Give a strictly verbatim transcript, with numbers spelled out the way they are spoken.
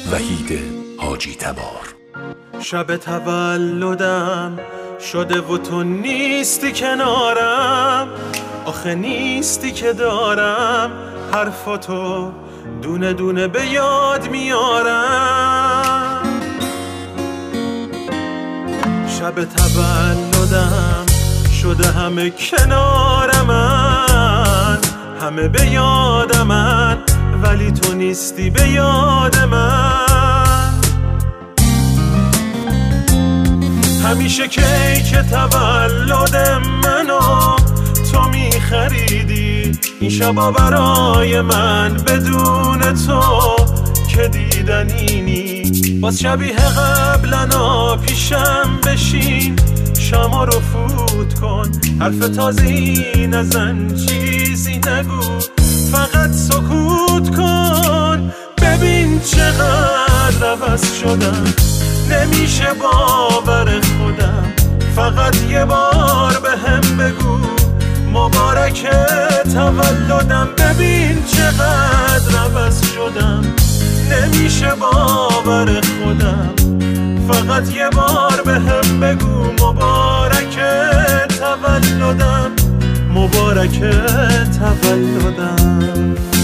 وحید حاجی تبار. شب تولدم شده و تو نیستی کنارم، آخه نیستی که دارم حرفاتو دونه دونه به یاد میارم. شب تولدم شده همه کنارمن، همه به یادمن، ولی تو نیستی به یاد من. همیشه کیک تولد منو تو میخریدی، این شبا برای من بدون تو که دیدنی نی. باز شبیه قبلنا پیشم بشین، شما رو فوت کن، حرف تازه‌ای نزن، چیزی نگو، فقط سکوت کن. ببین چقدر عوض شدم، نمیشه باور خودم. فقط یه بار به هم بگو مبارک تولدم. ببین چقدر عوض شدم، نمیشه باور خودم. فقط یه بار به هم بگو مبارک تولدم، مبارک تولدم.